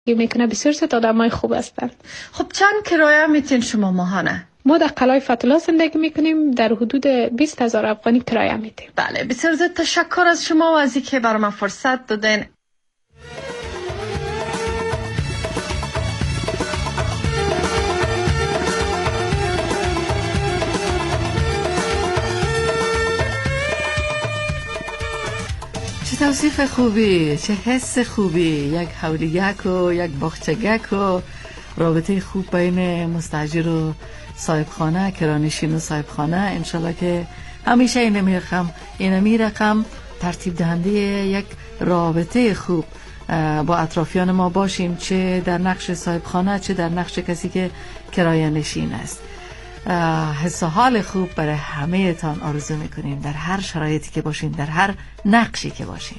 میکنه. بسیار زیاد آدمای خوب هستن. خب چند کرایه میتین شما ماهانه؟ ما در قلعه فتح زندگی میکنیم، در حدود 20,000 افغانی کرایه میدیم. بله، بسیار زیاد تشکر از شما و از اینکه برام فرصت دادین. چه توصیف خوبی، چه حس خوبی، یک حولیگک و یک باغچگک و رابطه خوب بین مستاجر و صاحب خانه، کرانشین و صاحب خانه. انشالله که همیشه اینمی رقم ترتیب دهنده یک رابطه خوب با اطرافیان ما باشیم، چه در نقش صاحب خانه چه در نقش کسی که کرایه نشین است. حس و حال خوب برای همه تان آرزو میکنیم، در هر شرایطی که باشین، در هر نقشی که باشین.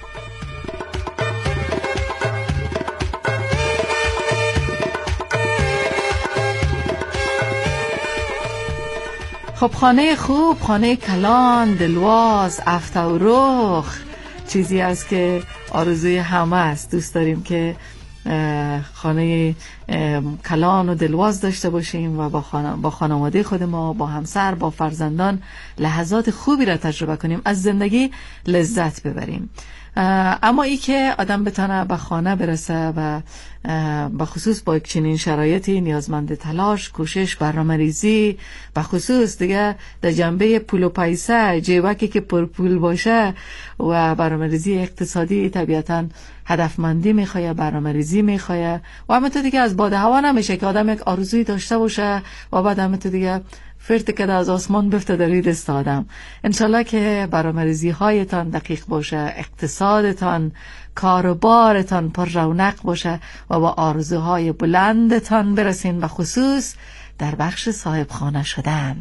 خب خانه خوب، خانه کلان، دلواز، افتاورخ چیزی است که آرزوی همه است. دوست داریم که خانه کلان و دلواز داشته باشیم و با خانواده خود ما، با همسر، با فرزندان لحظات خوبی را تجربه کنیم، از زندگی لذت ببریم. اما ای که آدم بتانه به خانه برسه و به خصوص با یک چنین شرایطی نیازمند تلاش، کوشش، برنامه‌ریزی، به خصوص دیگه در جنبه پول و پیسه، جیبکی که پر پول باشه و برنامه‌ریزی اقتصادی طبیعتاً هدفمندی میخواه، برنامه‌ریزی میخواه و همینطور دیگه از باد هوا نمیشه که آدم یک آرزویی داشته باشه و بعد همینطور دیگه فرت که از آسمان بفته در دست آدم. انشالله که برنامه‌ریزی هایتان دقیق باشه، اقتصادتان، کاروبارتان پر رونق باشه و با آرزوهای بلندتان برسین، به خصوص در بخش صاحب خانه شدن.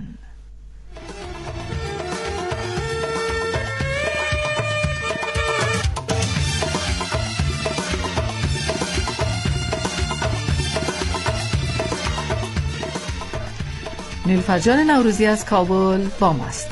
نیلوفر جان نوروزی از کابل با ماست.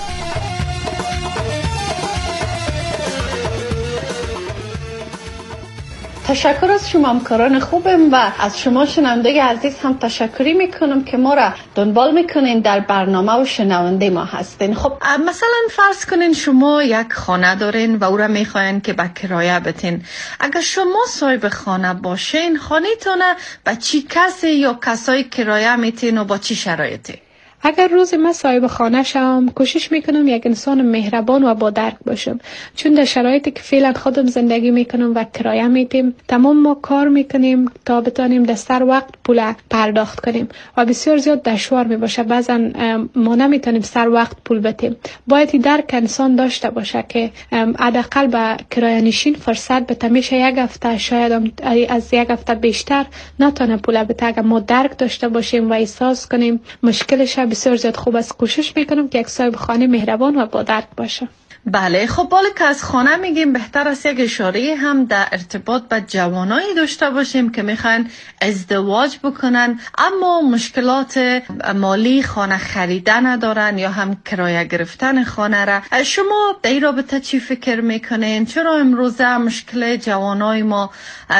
تشکر از شما همکاران خوبم و از شما شنونده عزیز هم تشکری میکنم که ما را دنبال میکنین، در برنامه و شنونده ما هستین. خب مثلا فرض کنین شما یک خانه دارین و او را میخواین که به کرایه بتین. اگر شما صاحب خانه باشین، خانه تونه با چی کسی یا کسای کرایه میتین و با چی شرایطی؟ اگر روز من صاحب خانه شم، کوشش میکنم یک انسان مهربان و با درک باشم، چون در شرایطی که فعلا خودم زندگی میکنم و کرایه میدیم، تمام ما کار میکنیم تا بتانیم در سر وقت پول پرداخت کنیم و بسیار زیاد دشوار میباشه. بعضا ما نمیتونیم سر وقت پول بدیم. باید درک انسان داشته باشه که حداقل به کرایه نشین فرصت بده، میشه یک هفته، شاید از یک هفته بیشتر نتونه پول بده. اگر ما درک داشته باشیم و احساس کنیم مشکلش بسیار زیاد خوب است. کوشش میکنم که یک صاحب خانه مهربان و با درک باشه. بله، خب بالا که از خانه میگیم، بهتر است یک اشاره هم در ارتباط با جوانایی داشته باشیم که میخوان ازدواج بکنن اما مشکلات مالی خانه خریدن ندارن یا هم کرایه گرفتن خانه را. شما در این رابطه چی فکر میکنین؟ چرا امروزه مشکل جوانای ما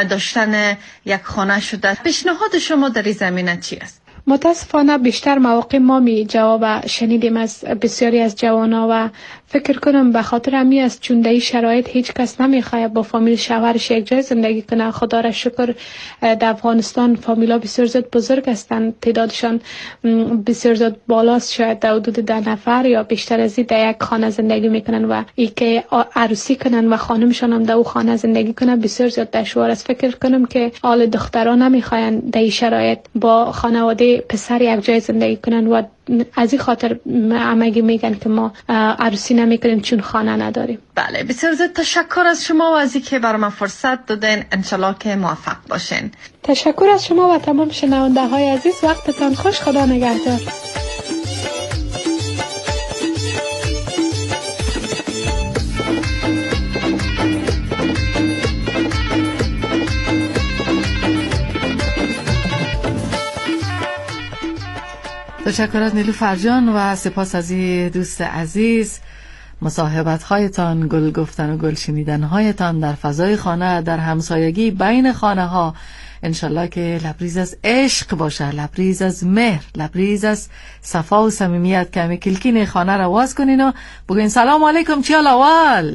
داشتن یک خانه شده؟ پیشنهاد شما در این زمینه چی است؟ متاسفانه بیشتر مواقع ما جواب شنیدیم از بسیاری از جوانا و فکر کنم به خاطر همی است چون در این شرایط هیچ کس نمیخواد با فامیل شوهرش یک جای زندگی کنه. خدا را شکر در افغانستان فامیلا بسیار زیاد بزرگ هستند، تعدادشان بسیار زیاد بالاست، شاید در حدود 10 نفر یا بیشتر از این در یک خانه زندگی میکنن و ای که عروسی کنن و خانمشان هم در او خانه زندگی کنن بسیار زیاد دشوار است. فکر کنم که حال دختران نمیخواین در این شرایط با خانواده پسر یک جای زندگی کنن و از این خاطر همگی میگن که ما عروسی نمیکنیم چون خانه نداریم. بله، بسیار زیاد تشکر از شما و از اینکه برام فرصت دادین. انشالله که موفق باشین. تشکر از شما و تمام شنونده های عزیز. وقتتان خوش. خدا نگهدار. تشکر از نیلوفر جان و سپاس از این دوست عزیز. مصاحبت هایتان، گل گفتن و گل شنیدن هایتان در فضای خانه، در همسایگی بین خانه ها، انشالله که لبریز از عشق باشه، لبریز از مهر، لبریز از صفا و صمیمیت. که همه کلکین خانه را واز کنین و بگوین سلام علیکم چی الاول.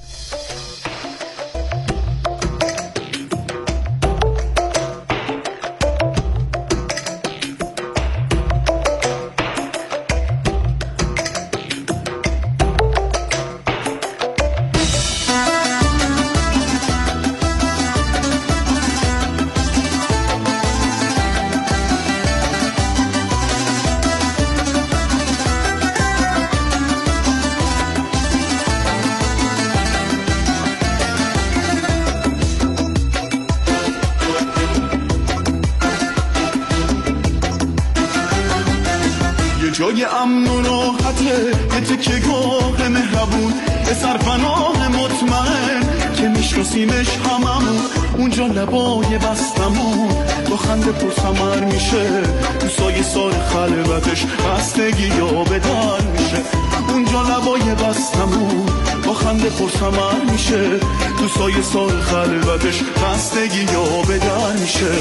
جای امن و راحته، یه تکیه‌گاه مهربون، یه سرپناه مطمئن که میشناسیمش هممون. اونجا لبای بستمون با خنده پرثمر میشه، تو سایه سار خلوتش بستگی یا بدر میشه. اونجا لبای بستمون با خنده پرثمر میشه، تو سایه سار خلوتش بستگی یا بدر میشه.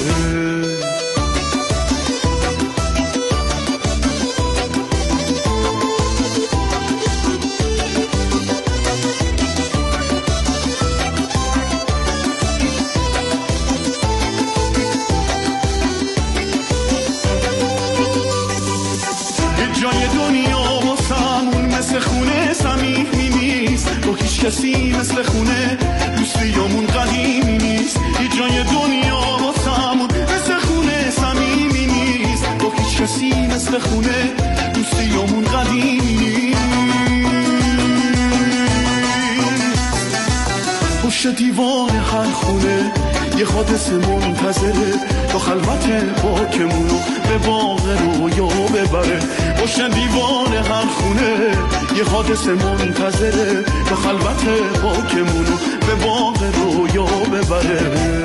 جای دنیا واسمون مثل خونه صمیمی نیست، با هیچ کسی مثل خونه دوستیامون قدیمی نیست. جای دنیا واسمون مثل خونه صمیمی نیست، با هیچ کسی مثل خونه دوستیامون قدیمی نیست. پشت دیوار هر خونه یه حادثه منتظره، تا خلوت پاکمونو به باغ رویا ببره. پشت دیوار هر خونه یه حادثه منتظره، تا خلوت پاکمونو به باغ رویا ببره.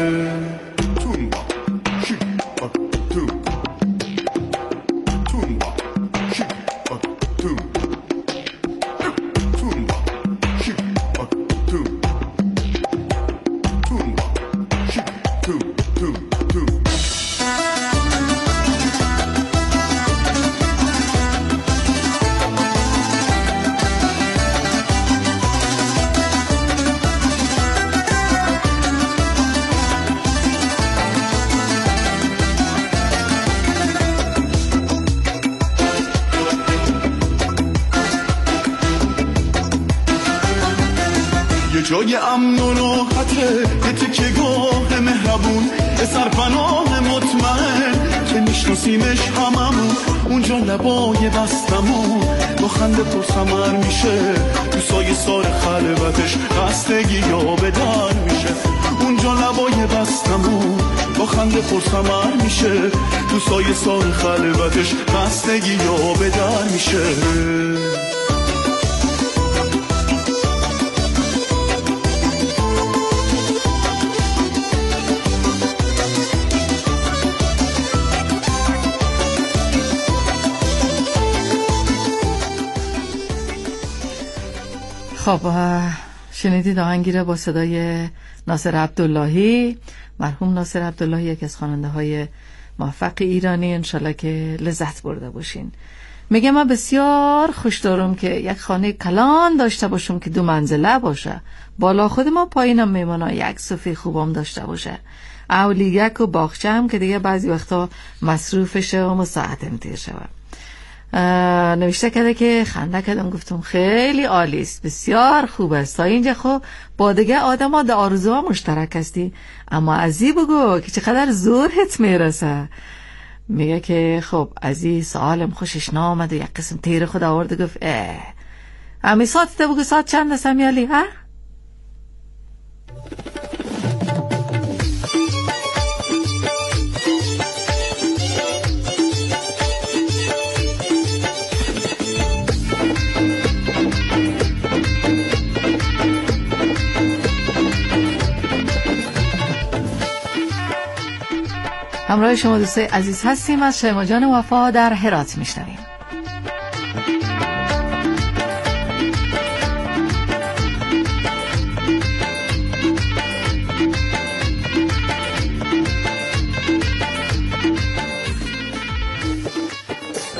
جای امن و راحته، یه تکیه‌گاه مهربون، یه سرپناه مطمئن که میشناسیمش هممون. اونجا لبای بستمون با خنده پرثمر میشه، تو سایه سار خلوتش بستگی یا بدر میشه. اونجا لبای بستمون با خنده پرثمر میشه، تو سایه سار خلوتش بستگی یا بدر میشه. خب شنیدید آهنگی را با صدای ناصر عبداللهی. مرحوم ناصر عبداللهی یکی از خواننده های موفق ایرانی، انشالله که لذت برده باشین. میگه من بسیار خوش دارم که یک خانه کلان داشته باشم که 2 منزله باشه، بالا خودم و پایینم میمانا یک صفحه خوبم داشته باشه، اولیگک و باغچه هم که دیگه بعضی وقتا مصروفشه و مساعدم تیر شود. نوشته کرده که خنده کردم، گفتم خیلی عالی است، بسیار خوب است. تا اینجا خب با دیگه آدم ها در آرزوها مشترک هستی، اما ازی بگو که چقدر زورت میرسه. میگه که خب ازی سوالم خوشش نامد و یک قسم تیر خود آورد و گفت امی ساعت ده بگو ساعت چند است امیالی ها؟ همراه شما دوستای عزیز هستیم، از شیما جان وفا در هرات میشنویم.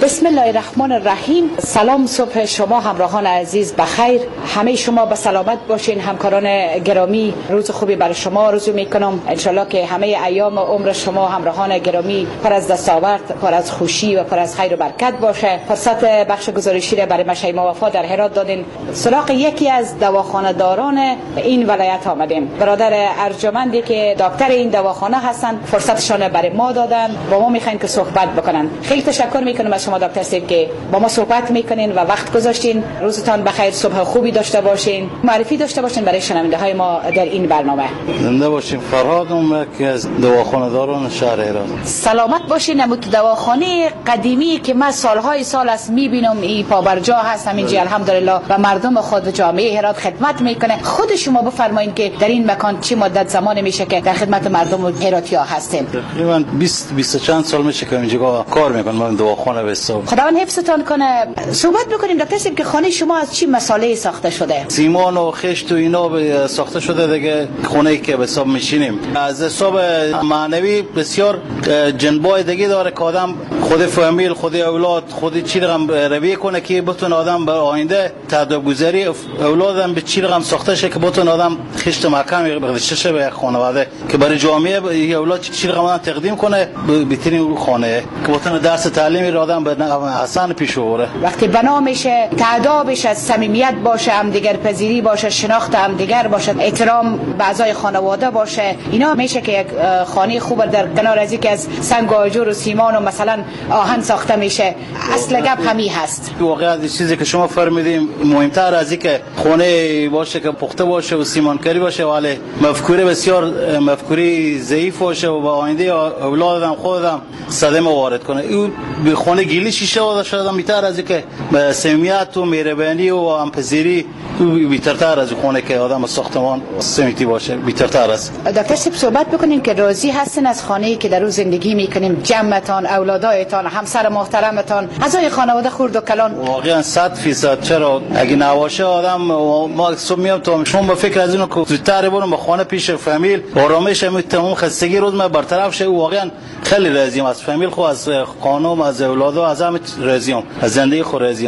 بسم الله الرحمن الرحیم. سلام، صبح شما همراهان عزیز بخیر. همه شما به سلامت باشین. همکاران گرامی، روز خوبی برای شما آرزو میکنم. انشالله که همه ایام عمر شما همراهان گرامی پر از دستاورد، پر از خوشی و پر از خیر و برکت باشه. فرصت بخش گزارشی را برای مشایخ وفا در هرات دادین. سراغ یکی از دواخانه داران این ولایت آمدیم. برادر ارجمندی که دکتر این دواخانه هستن فرصتشان برای ما دادن، با ما میخواین که صحبت بکنن. خیلی تشکر میکنم از شما دکتر صاحب که با ما صحبت میکنین و وقت گذاشتین. روزتان بخیر، صبح خوبی داشته باشین. معرفی داشته باشین برای شنونده های ما در این برنامه. زنده باشین. فرهاد که از دواخانه داران شهر هرات. سلامت باشین. نمود دواخانه قدیمی که ما سالهای سال است میبینم این پابرجا هست همینجا الحمدلله و مردم خود جامعه هرات خدمت میکنه. خود شما بفرمایید که در این مکان چه مدت زمان میشه که در خدمت مردم هراتیا هستین؟ تقریبا 20 چند سال میشه که اینجا کار میکنم. من دواخانه به حساب. خداوند حفظتان کنه. صحبت بکنیم دکتر صاحب که خانه شما از چی مساله ساخته شده؟ سیمان و خشت و اینا ساخته شده دیگه. خونه‌ای که به حساب میشینیم از حساب معنوی بسیار جنبای دیگه داره که آدم خود فامیل، خود اولاد، خود چی رقم رویه کنه که بتونه آدم به آینده تادیب گذاری اولادم به چی رقم ساخته شه که بتونه آدم خشت محکمی برداشته شه به خانواده که برای جامعه اولاد چی رقم تقدیم کنه بهترین خانه که بتونه درس تعلیمی را آدم به حسن پیش ببره. وقتی بنا میشه تعادلش از صمیمیت باشه، همدیگر پذیری باشه، شناخت همدیگر باشه، احترام به اعضای خانواده باشه، اینا میشه که یک خانه خوب در کنار از اینکه از سنگ و آجر و سیمان و مثلا آهن ساخته میشه. اصل گپ همین هست. واقعا چیزی که شما فرمودیم مهمتر از اینکه خانه باشه که پخته باشه و سیمانکاری باشه ولی مفکوره بسیار مفکوری ضعیف باشه و به آینده اولادم خودم صدمه وارد کنه. این به خانه گیلی شیشه وارد شده میتر از اینکه به صمیمیت و مهربانی و همپذیری بی‌ترتر از خونه که آدم ساختمان سمیتی باشه بی‌ترتر است. دکتر صاحب صحبت بکنیم که راضی هستین از خانه‌ای که در روز زندگی میکنیم؟ جمعتان، اولادایتان، همسر محترمتان، اعضای خانواده خرد و کلان؟ واقعا 100%. چرا اگه نباشه آدم ما صبح میام تو شما به فکر از اینو که زودتر برم به خانه پیش فامیل آرامش تمام خستگی روز ما برطرف شه. واقعا خیلی راضیم از فامیل خو، از خانم، از اولاد، از همه راضیم، از زندگی خود راضیم.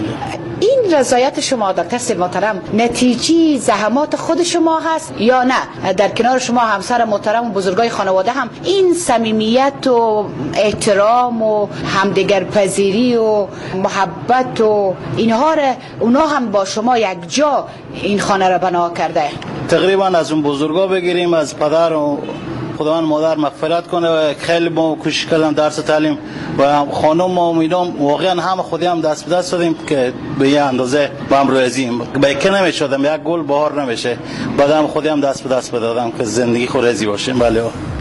این رضایت شما دکتر صاحب محترم نتیجه زحمات خود شما هست یا نه در کنار شما همسر محترم و بزرگای خانواده هم این صمیمیت و احترام و همدیگر پذیری و محبت و اینها را اونا هم با شما یک جا این خانه را بنا کرده؟ تقریبا از اون بزرگا بگیریم، از پدر و خداوند مادر مغفرت کنه و خیلی ما کوشش کردم درس تعلیم و خانم و اینا واقعا هم خودی هم دست به دست دادیم که به یه اندازه با هم راضییم. بیکه نمیشدم، یک گل بهار نمیشه، بعدم خودی هم دست به دست بدادم که زندگی خود راضی باشیم. بله.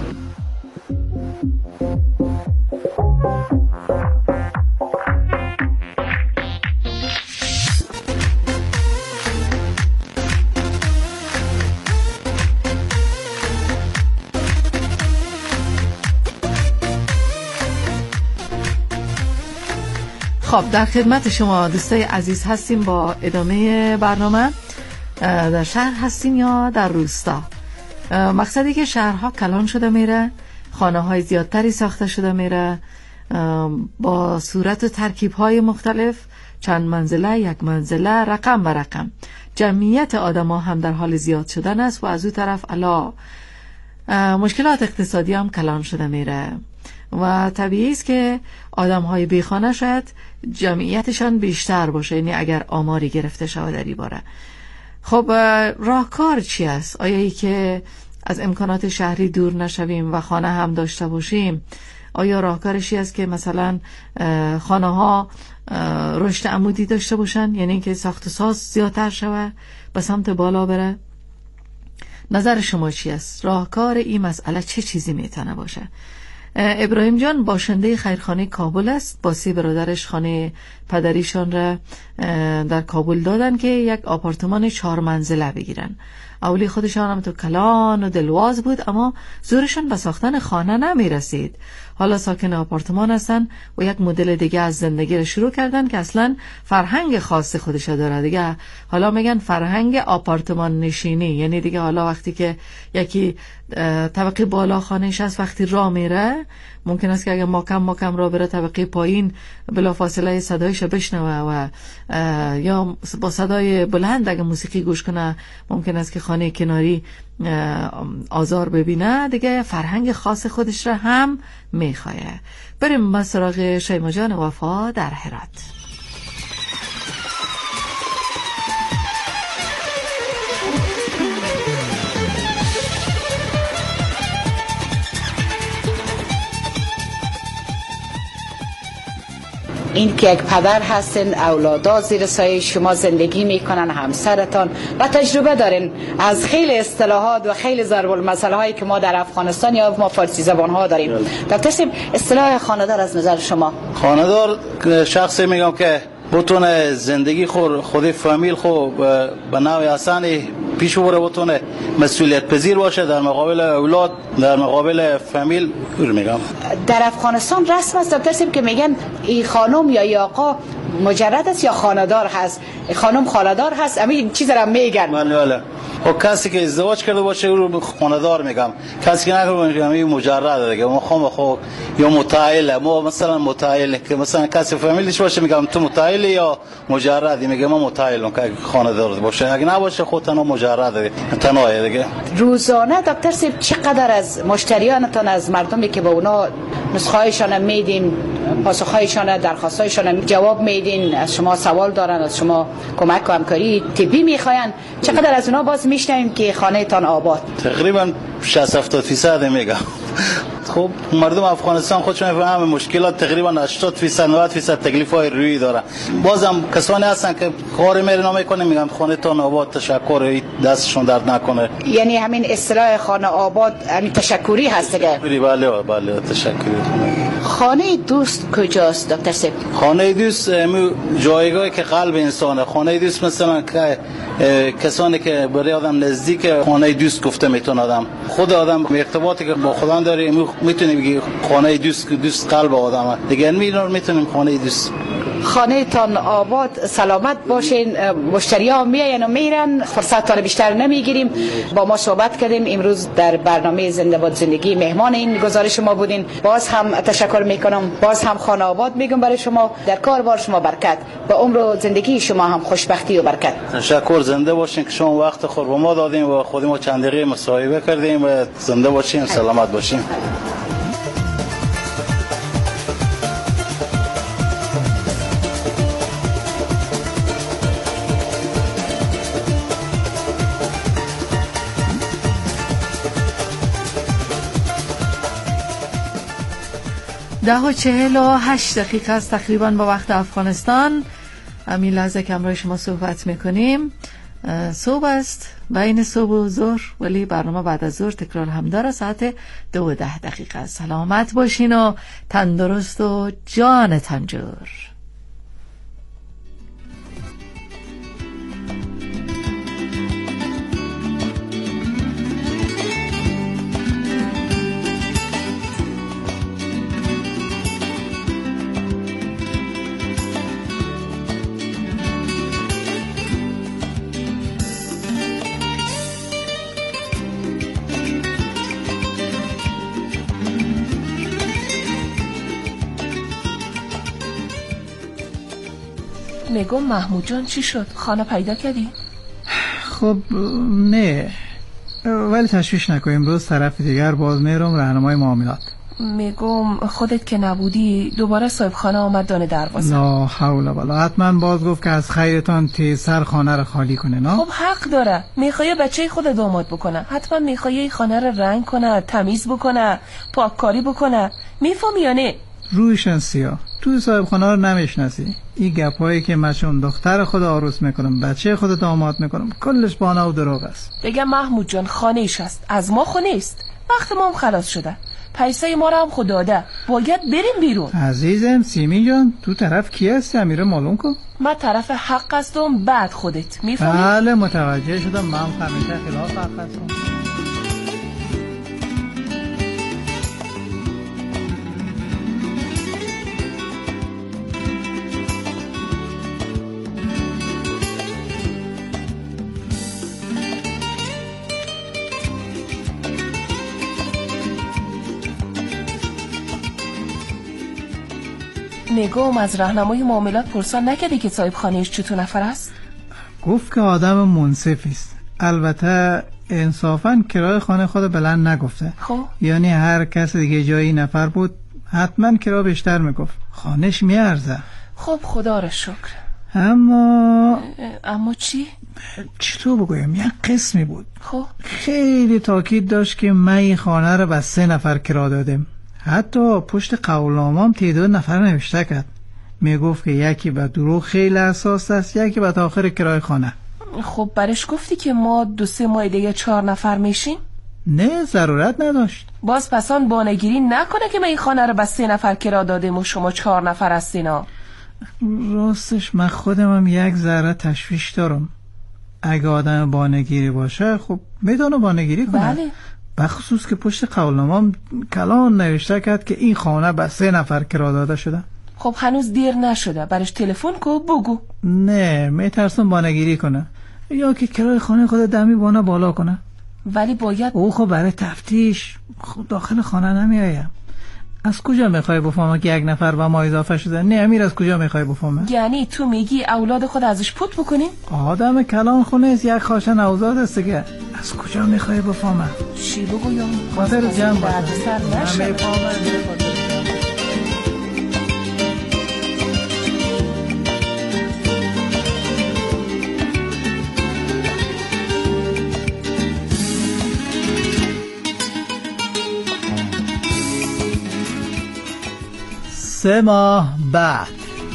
خب در خدمت شما دوستای عزیز هستیم با ادامه برنامه. در شهر هستیم یا در روستا؟ مقصدی که شهرها کلان شده میره، خانه های زیادتری ساخته شده میره با صورت و ترکیب های مختلف، چند منزله، یک منزله، رقم به رقم. جمعیت آدم ها هم در حال زیاد شدن است و از اون طرف علا مشکلات اقتصادی هم کلان شده میره و طبیعی است که آدم های بیخانه شاید جمعیتشان بیشتر باشه، یعنی اگر آماری گرفته شود در این باره. خب راهکار چی است؟ آیا ای که از امکانات شهری دور نشویم و خانه هم داشته باشیم؟ آیا راهکارشی است که مثلا خانه ها رشد عمودی داشته باشن، یعنی که ساخت و ساز زیادتر شود به سمت بالا بره؟ نظر شما چی است؟ راهکار این مسئله چه چیزی میتونه باشه؟ ابراهیم جان باشنده خیرخانه کابل است. با 3 برادرش خانه پدریشان را در کابل دادن که یک آپارتمان 4 منزله بگیرن. اولی خودشان هم تو کلان و دلواز بود، اما زورشان به ساختن خانه نمی رسید. حالا ساکن آپارتمان هستن و یک مدل دیگه از زندگی رو شروع کردن که اصلا فرهنگ خاص خودش داره دیگه. حالا میگن فرهنگ آپارتمان نشینی، یعنی دیگه حالا وقتی که یکی طبقه بالا خانهش هست، وقتی راه میره ممکن است که اگه ماکم راه بره طبقه پایین بلافاصله صدایش بشنوه و یا با صدای بلند اگه موسیقی گوش کنه ممکن است که خانه کناری آزار ببینه. دیگه فرهنگ خاص خودش را هم میخواه. بریم با سراغ شیما جان وفا در هرات. این که یک پدر هستین، اولادا زیر سایه شما زندگی میکنن، همسرتان، و تجربه دارین از خیلی اصطلاحات و خیلی ضرب المثل هایی که ما در افغانستان یا ما فارسی زبان ها داریم. دکتر صاحب، اصطلاح خانه‌دار از نظر شما؟ خانه‌دار شخصی میگم که بتونه زندگی خود فامیل به نوع آسانی پیش بره، بتونه مسئولیت پذیر باشه در مقابل اولاد، در مقابل فامیل. میگم در افغانستان رسم است دکتر صاحب که میگن این خانم یا ای آقا مجرد است یا خانه‌دار هست، خانم خانه‌دار هست، همین چیز را میگن. بله. و کسی که ازدواج کرده باشه او رو خانه‌دار میگم، کسی که نکرده باشه همین مجرد دیگه. ما خو یا متعایل، ما مثلا متعایل که مثلا کسی فامیلش باشه میگم تو متعایل یا مجردی، میگم ما متعایلم که خانه‌دار باشه، اگه نباشه خود تنها مجرد تنها دیگه. روزانه دکتر صاحب چقدر از مشتریانتان، از مردمی که با اونا نسخه‌هایشان میدین، پاسخ‌هایشان، درخواست‌هایشان جواب میدین، از شما سوال دارن، از شما کمک و همکاری طبی میخواین، چقدر از اونا باز میشنویم که خانه تان آباد؟ تقریبا 60-70% میگم. خب مردم افغانستان خودشون میفهمن مشکلات تقریبا 80-90% تکلیف‌های روی داره. بازم کسانی هستن که کار میرن نمیکنه، میگم خانه تان آباد، تشکر، دستشون درد نکنه. یعنی همین اصطلاح خانه آباد همین تشکری هست دیگه. بله تشکری. خانه دوست کجاست دکتر صاحب؟ خانه دوست جایگاهی که قلب انسانه. خانه دوست مثلا که کسانی که برای آدم نزدیک خانه دوست گفته میتونه آدم. خود آدم ارتباطی که با خدا داره میتونه بگی خانه دوست قلب آدمه دیگه. میتونیم خانه دوست. خانه تان آباد، سلامت باشین. مشتری‌ها میاین و میرن، فرصت تا بیشتر نمیگیریم. با ما صحبت کردیم امروز در برنامه زنده باد زندگی، مهمان این گزارش ما بودین. باز هم تشکر میکنم، باز هم خانه آباد میگم برای شما. در کاربار شما برکت، به عمر و زندگی شما هم خوشبختی و برکت. تشکر. زنده باشین که شما وقت خود به ما دادیم و خود ما چند دقیقه مصاحبه کردیم. و زنده باشین، سلامت باشین. ده و 48 دقیقه است تقریبا با وقت افغانستان. همین لحظه که همراه شما صحبت میکنیم صبح است، بین صبح و ظهر، ولی برنامه بعد از ظهر تکرار هم داره. ساعت 2:10 سلامت باشین و تندرست و جانتان جور. میگم محمود جان چی شد؟ خانه پیدا کردی؟ خب نه، ولی تشویش نکن، امروز طرف دیگر باز میرم راهنمای معاملات. میگم خودت که نبودی دوباره صاحب خانه آمد دانه دروازه. لا حول ولا، حتما باز گفت که از خیرتان تیزتر خانه رو خالی کنه. نه خب حق داره، میخوای بچه خود داماد بکنه، حتما میخوای خانه رو رنگ کنه، تمیز بکنه، پاککاری بکنه. میفهمی یا نه؟ رویشن سیاه، تو صاحب خانه رو نمیشناسی. این گپایی که من چون دختر خود عروس میکنم، بچه خود داماد میکنم، کلش بهانه و دروغ است. بگم محمود جان خانهش هست، از ما خونه است. وقت ما هم خلاص شده. پیسه ما رو هم خود داده، باید بریم بیرون. عزیزم سیمی جان، تو طرف کی هستی؟ امیره معلوم کن. من طرف حق هستم، بعد خودت میفهمی؟ بله متوجه شدم، من همیشه خلاف حق هستم. نگام از راهنمای معاملات پرسان نکردی که صاحب خانهش چطور نفر است؟ گفت که آدم منصفی است. البته انصافاً کرای خانه خود بلند نگفته. خب یعنی هر کس دیگه جایی نفر بود حتما کرا بیشتر میگفت. خانهش میارزه. خب خدا را شکر. اما چی؟ چطور بگویم؟ یک قسمی بود. خب خیلی تاکید داشت که من این خانه رو به 3 نفر کرا دادم. حتی پشت قولنامه‌ام تعداد نفر نوشته کرد. میگفت که یکی به دروغ خیلی اساس است، یکی به تاخیر کرای خانه. خب برش گفتی که ما 2-3 ماه دیگه 4 نفر میشیم؟ نه ضرورت نداشت. باز پسان بانگیری نکنه که من این خانه رو به 3 نفر کرا دادم و شما 4 نفر هستینا. راستش من خودم هم یک ذره تشویش دارم. اگه آدم بانگیری باشه خب میتونه بانگیری کنه. بله. بخصوص که پشت قولنامه‌ام کلان نوشته کرد که این خانه به 3 نفر کرا داده شده. خب هنوز دیر نشده، برش تلفن کو بگو. نه میترسم بانگیری کنه یا که کرای خانه خود دمی بانه بالا کنه. ولی باید او خب برای تفتیش خب داخل خانه نمیایم. از کجا میخوای بفهمه که یک نفر به ما اضافه شده؟ نه امیر از کجا میخوای بفهمه؟ یعنی تو میگی اولاد خود ازش پوت بکنیم؟ آدم کلان خونه است، یک خاشه نوزاد است دیگه. از کجا میخوای بفهمه؟ چی بگویم؟ خاطر جمع باشه. نمیفهمم. سه ماه بعد.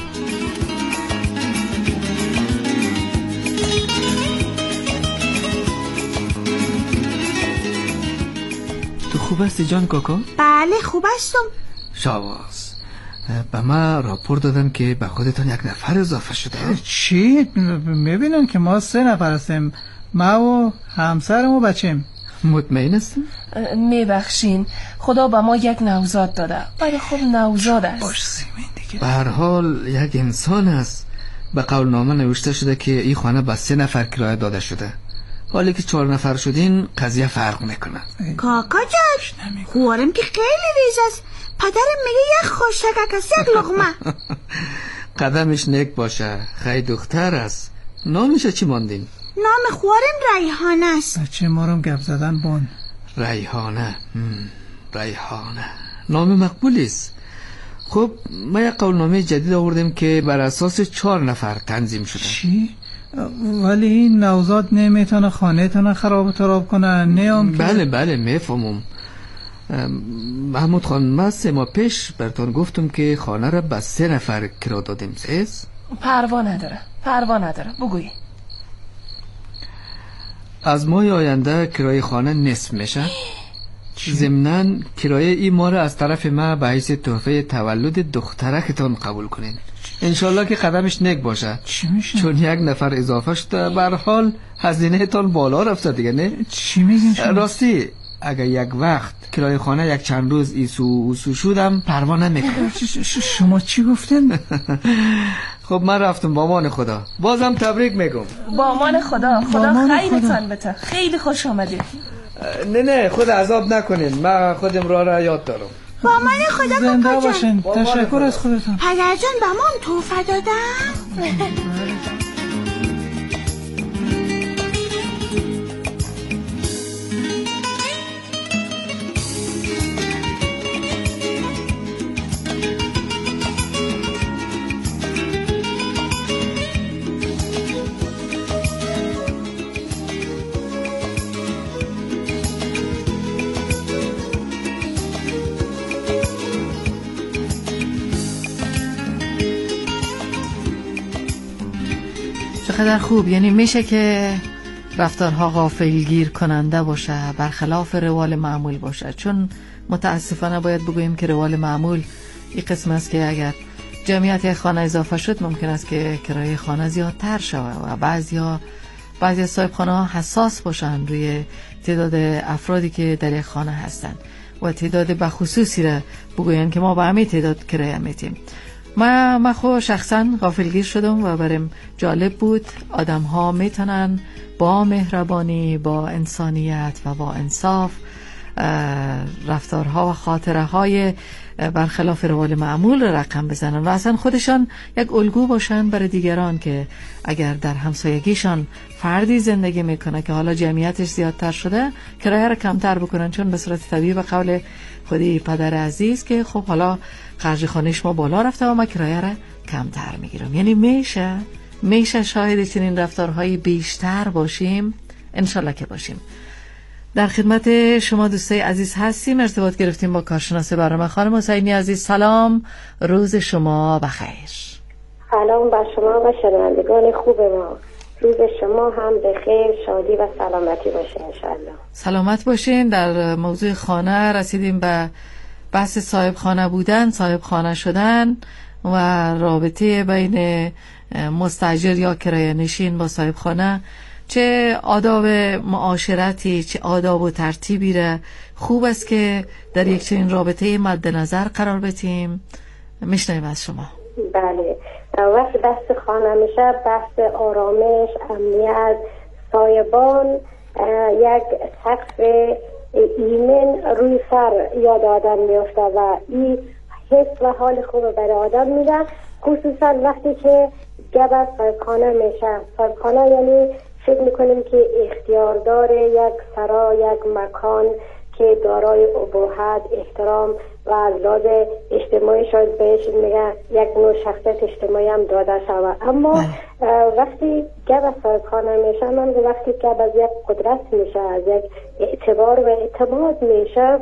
تو خوب هستی جان کاکا؟ بله خوب هستم. شاباس. به ما راپور دادن که به خودتان 1 نفر اضافه شده. چی؟ میبینن که ما 3 نفر هستیم، ما و همسرم و بچیم. مطمئن هستیم؟ میبخشین، خدا به ما 1 نوزاد داده، ولی خب نوزاد است. باش سیمین دیگه. به هر حال یک انسان است. به قولنامه نوشته شده که این خانه به 3 نفر کرایه داده شده. حالی که 4 نفر شدین قضیه فرق میکنه. کاکا جان خوارم که خیلی ریز است. پدرم میگه 1 خوشتکک است، 1 لقمه. قدمش نیک باشه، خیلی دختر است. نامش چی ماندین؟ نام خوارم ریحانه است. بچه ما رو گپ زدن بون. ریحانه. ریحانه نام مقبولی است. خب ما یک قولنامه جدید آوردیم که بر اساس 4 نفر تنظیم شده. چی؟ ولی این نوزاد نمیتونه خانه تونه خراب و تراب کنه. نه بله میفهمم. محمود خان من 3 ماه پیش براتون گفتم که خانه را به 3 نفر کرا دادیم. پروا نداره بگوی. از ماه آینده کرایه خانه نصف میشه. ضمناً کرایه این ماه را از طرف ما به حیث تحفه تولد دخترکتان قبول کنین. انشالله که قدمش نیک باشه. چی میشه؟ چون 1 نفر اضافه شده به هر حال هزینه تان بالا رفته دیگه. نه چی میگین شما؟ راستی اگر یک وقت کرایه خانه 1 چند روز ایسو شدم پروا نمیکنم. شما چی گفتن؟ خب من رفتم با امان خدا. بازم تبریک میگم. با امان خدا خیرتان بده. خیلی خوش آمدید. نه خود عذاب نکنین، من خودم را یاد دارم. با امان خدا زنده کاکا باشین. جان. تشکر از خودتون. پدر جان به ما هم توفه دادم. چقدر خوب. یعنی میشه که رفتارها غافلگیر کننده باشه، برخلاف روال معمول باشه. چون متاسفانه باید بگوییم که روال معمول این قسم است که اگر جمعیت خانه اضافه شد ممکن است که کرایه خانه زیادتر شود و بعضی صاحب خانه ها حساس باشن روی تعداد افرادی که در یک خانه هستن و تعداد بخصوصی را بگوین که ما به همین تعداد کرایه میتیم. من خود شخصا غافلگیر شدم و برام جالب بود آدم ها میتونن با مهربانی، با انسانیت و با انصاف رفتارها و خاطره های برخلاف روال معمول رقم بزنن و اصلا خودشان یک الگو باشن برای دیگران که اگر در همسایگیشان فردی زندگی میکنه که حالا جمعیتش زیادتر شده کرایه را کمتر بکنن، چون به صورت طبیعی به قول خودی پدر عزیز که خب حالا خرج خانه‌اش ما بالا رفته و ما کرایه را کمتر میگیرم. یعنی میشه شاهد چنین رفتارهای بیشتر باشیم، انشالله که باشیم. در خدمت شما دوستای عزیز هستیم. ارتباط گرفتیم با کارشناس برنامه خانم حسینی عزیز. سلام، روز شما بخیر. سلام بر شما و شنوندگان خوب ما. روز شما هم بخیر، شادی و سلامتی باشه انشالله. سلامت باشین. در موضوع خانه رسیدیم به بحث صاحب خانه بودن، صاحب خانه شدن و رابطه بین مستاجر یا کرایه نشین با صاحب خانه. چه آداب معاشرتی، چه آداب و ترتیبی را خوب است که در یک چنین رابطه مد نظر قرار بدیم؟ میشنویم از شما. بله، وقتی بحث خانه میشه بحث آرامش، امنیت، سایبان، یک سقف ایمن روی سر یاد آدم میفته و این حس و حال خوب برای آدم میده، خصوصا وقتی که گپ از صاحبخانه میشه. صاحبخانه یعنی فکر میکنیم که اختیار داره یک سرا، یک مکان که دارای ابهت، احترام و از لحاظ اجتماعی شاید بهش میگه یک نوع شخصیت اجتماعی هم داده شود. اما وقتی گپ از صاحبخانه میشه، من وقتی گپ از یک قدرت میشه، از یک اعتبار و اعتماد میشه،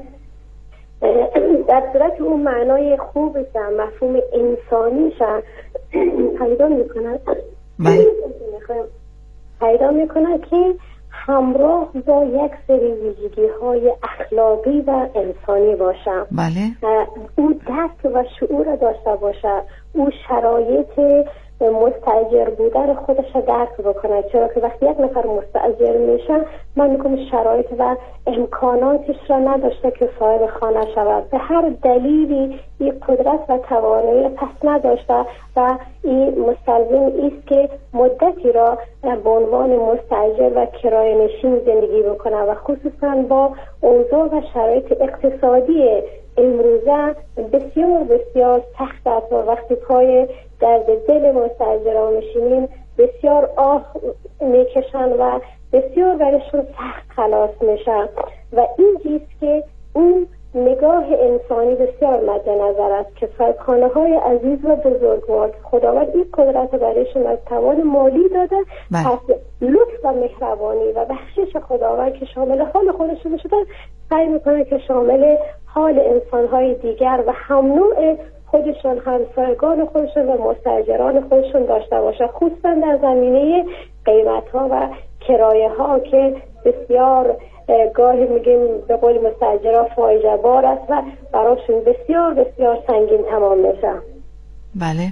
در صورت اون معنای خوبش، مفهوم انسانیش پیدا میکنه که همراه با یک سری ویژگی های اخلاقی و انسانی باشه. بله. او درک و شعور داشته باشه، او شرایط مستاجر بودن خودش درک بکنه، چرا که وقتی یک نفر مستاجر میشه من میگم شرایط و امکاناتش را نداشته که صاحب خانه شود، به هر دلیلی این قدرت و توانایی پس نداشته و این مستلزم است که مدتی را به عنوان مستاجر و کرایه نشین زندگی بکنه و خصوصا با اوضاع و شرایط اقتصادی امروزه بسیار بسیار سخت است و وقتی پای درد دل مستاجران میشینیم بسیار آه میکشن و بسیار برشون سخت خلاص میشن و این چیست که اون نگاه انسانی بسیار مد نظر است که صاحبخانه های عزیز و بزرگوار خداوند این قدرت برایشون از توان مالی داده، پس لطف و مهربانی و بخشش خداوند که شامل حال خودشون شده سعی میکنه که شامل حال انسانهای دیگر و هم نوع خودشون، همسایگان خودشون و مستاجران خودشون داشته باشه، خصوصا در زمینه قیمت ها و کرایه ها که بسیار گاهی میگیم به قول مستاجرها فاحشه بار است و براشون بسیار بسیار سنگین تمام میشه. بله.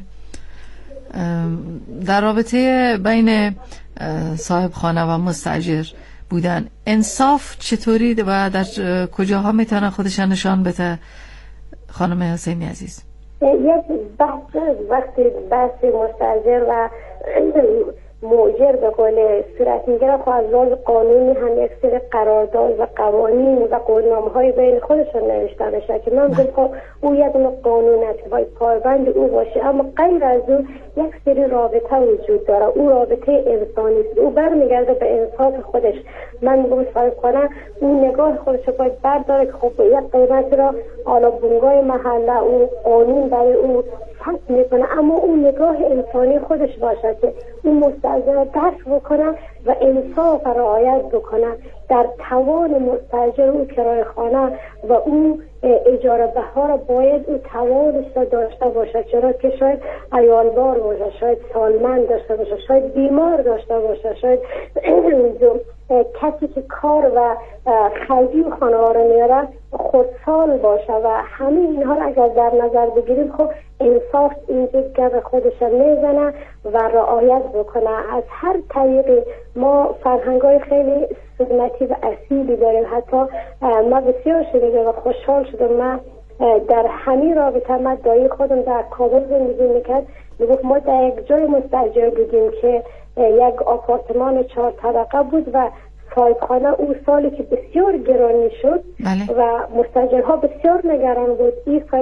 در رابطه بین صاحب خانه و مستاجر بودن انصاف چطوری و در کجاها میتونه خودش نشان بده خانم حسینی عزیز؟ یک بحث وقتی بحث مستاجر و مؤجر به قول صورت میگیره، خب از لحاظ قانونی هم یک سری قرارداد و قوانین و قولنامه های بین خودشون نوشته بشه که من گفتم او یک نوع قانون است باید پایبند او باشه، اما غیر از او یک سری رابطه وجود داره، او رابطه انسانی است، او برمیگرده به انصاف خودش. من میگم صاحبخانه اون نگاه خودش باید برداره که خب یک قیمت را حالا بنگاه محله او قانون برای او حق میکنه، اما اون نگاه انسانی خودش باشه که اون مستاجر درک بکنه و انصاف رعایت بکنه در توان مستاجر او کرایه خانه و اون اجاره بها را باید او توانش را داشته باشه، چرا که شاید عیالبار باشه، شاید سالمند داشته باشه، شاید بیمار داشته باشه، شاید کسی که کار و خرجی خانه رو میاره خودسال باشه و همه اینها رو اگر در نظر بگیریم خب انصاف اینجا گرد خودش میزنه و رعایت بکنه. از هر طریقی ما فرهنگای خیلی سنتی و اصیلی داریم. حتی ما بسیار شنیدم و خوشحال شدم. من در همین رابطه من دایی خودم در کابل زندگی میکرد، میگفت ما در یک جای مستاجر بودیم که یک آپارتمان 4 طبقه بود و صاحبخانه او سالی که بسیار گرانی شد و مستاجرها بسیار نگران بود این